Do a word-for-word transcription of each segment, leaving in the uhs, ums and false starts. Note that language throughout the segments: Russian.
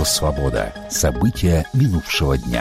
«Свобода». События минувшего дня.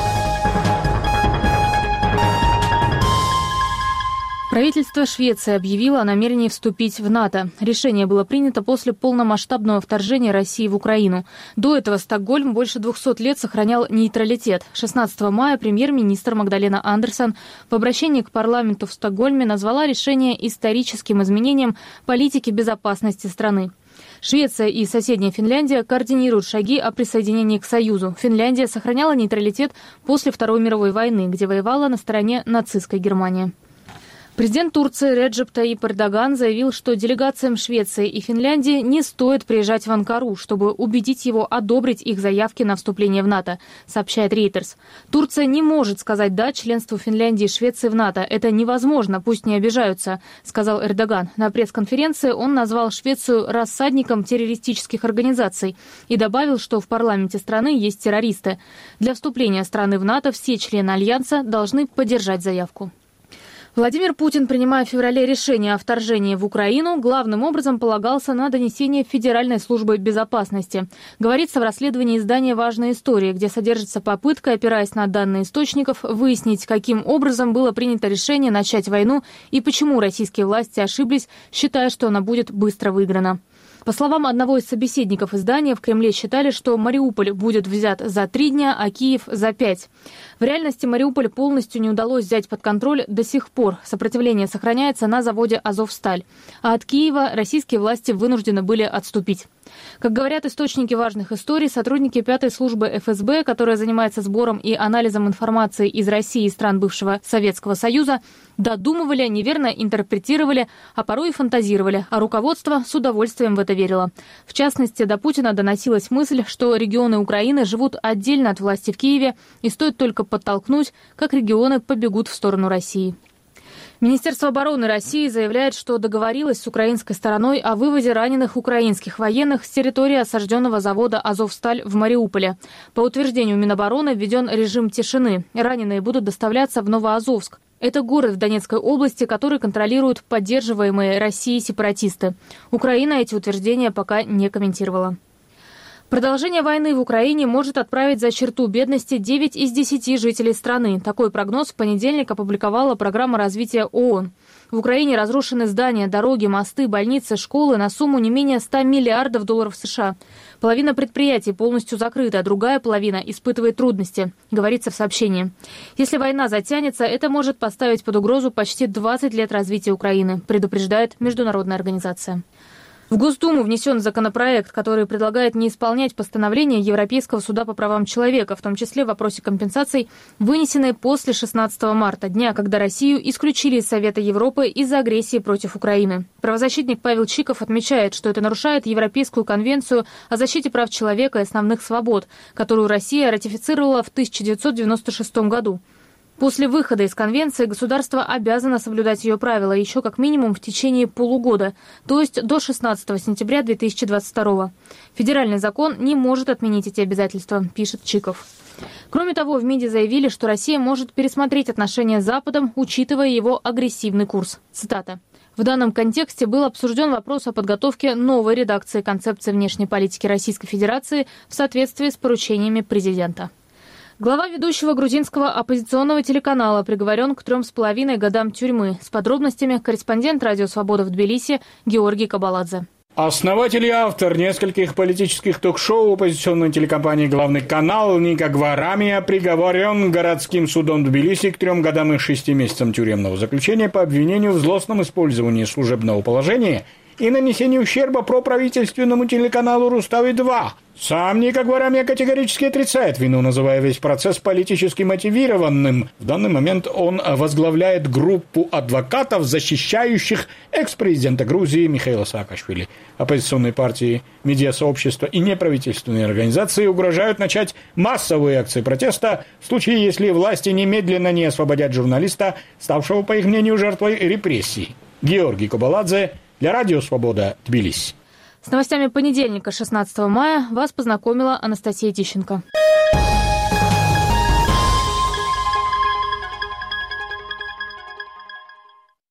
Правительство Швеции объявило о намерении вступить в НАТО. Решение было принято после полномасштабного вторжения России в Украину. До этого Стокгольм больше двухсот лет сохранял нейтралитет. шестнадцатого мая премьер-министр Магдалена Андерсон в обращении к парламенту в Стокгольме назвала решение историческим изменением политики безопасности страны. Швеция и соседняя Финляндия координируют шаги о присоединении к Союзу. Финляндия сохраняла нейтралитет после Второй мировой войны, где воевала на стороне нацистской Германии. Президент Турции Реджеп Таyyip Эрдоган заявил, что делегациям Швеции и Финляндии не стоит приезжать в Анкару, чтобы убедить его одобрить их заявки на вступление в НАТО, сообщает Reuters. Турция не может сказать «да» членству Финляндии и Швеции в НАТО. Это невозможно, пусть не обижаются, сказал Эрдоган. На пресс-конференции он назвал Швецию рассадником террористических организаций и добавил, что в парламенте страны есть террористы. Для вступления страны в НАТО все члены Альянса должны поддержать заявку. Владимир Путин, принимая в феврале решение о вторжении в Украину, главным образом полагался на донесение Федеральной службы безопасности. Говорится в расследовании издания «Важная история», где содержится попытка, опираясь на данные источников, выяснить, каким образом было принято решение начать войну и почему российские власти ошиблись, считая, что она будет быстро выиграна. По словам одного из собеседников издания, в Кремле считали, что Мариуполь будет взят за три дня, а Киев за пять. В реальности Мариуполь полностью не удалось взять под контроль до сих пор. Сопротивление сохраняется на заводе «Азовсталь». А от Киева российские власти вынуждены были отступить. Как говорят источники важных историй, сотрудники пятой службы эф эс бэ, которая занимается сбором и анализом информации из России и стран бывшего Советского Союза, додумывали, неверно интерпретировали, а порой и фантазировали, а руководство с удовольствием в это верило. В частности, до Путина доносилась мысль, что регионы Украины живут отдельно от власти в Киеве, и стоит только подтолкнуть, как регионы побегут в сторону России. Министерство обороны России заявляет, что договорилось с украинской стороной о вывозе раненых украинских военных с территории осажденного завода «Азовсталь» в Мариуполе. По утверждению Минобороны введен режим тишины. Раненые будут доставляться в Новоазовск. Это город в Донецкой области, который контролируют поддерживаемые Россией сепаратисты. Украина эти утверждения пока не комментировала. Продолжение войны в Украине может отправить за черту бедности девять из десяти жителей страны. Такой прогноз в понедельник опубликовала программа развития ООН. В Украине разрушены здания, дороги, мосты, больницы, школы на сумму не менее ста миллиардов долларов США. Половина предприятий полностью закрыта, а другая половина испытывает трудности, говорится в сообщении. Если война затянется, это может поставить под угрозу почти двадцать лет развития Украины, предупреждает международная организация. В Госдуму внесен законопроект, который предлагает не исполнять постановление Европейского суда по правам человека, в том числе в вопросе компенсаций, вынесенные после шестнадцатого марта, дня, когда Россию исключили из Совета Европы из-за агрессии против Украины. Правозащитник Павел Чиков отмечает, что это нарушает Европейскую конвенцию о защите прав человека и основных свобод, которую Россия ратифицировала в тысяча девятьсот девяносто шестом году. После выхода из конвенции государство обязано соблюдать ее правила еще как минимум в течение полугода, то есть до шестнадцатого сентября две тысячи двадцать второго. Федеральный закон не может отменить эти обязательства, пишет Чиков. Кроме того, в МИДе заявили, что Россия может пересмотреть отношения с Западом, учитывая его агрессивный курс. Цитата. В данном контексте был обсужден вопрос о подготовке новой редакции концепции внешней политики Российской Федерации в соответствии с поручениями президента. Глава ведущего грузинского оппозиционного телеканала приговорен к трем с половиной годам тюрьмы. С подробностями корреспондент «Радио Свобода» в Тбилиси Георгий Кабаладзе. Основатель и автор нескольких политических ток-шоу оппозиционной телекомпании «Главный канал» Ника Гварамия приговорен городским судом Тбилиси к трем годам и шести месяцам тюремного заключения по обвинению в злостном использовании служебного положения и нанесении ущерба проправительственному телеканалу «Рустави-два». Сам Ника Гварамия категорически отрицает вину, называя весь процесс политически мотивированным. В данный момент он возглавляет группу адвокатов, защищающих экс-президента Грузии Михаила Саакашвили. Оппозиционные партии, медиасообщества и неправительственные организации угрожают начать массовые акции протеста в случае, если власти немедленно не освободят журналиста, ставшего, по их мнению, жертвой репрессий. Георгий Кабаладзе для Радио Свобода, Тбилиси. С новостями понедельника, шестнадцатого мая, вас познакомила Анастасия Тищенко.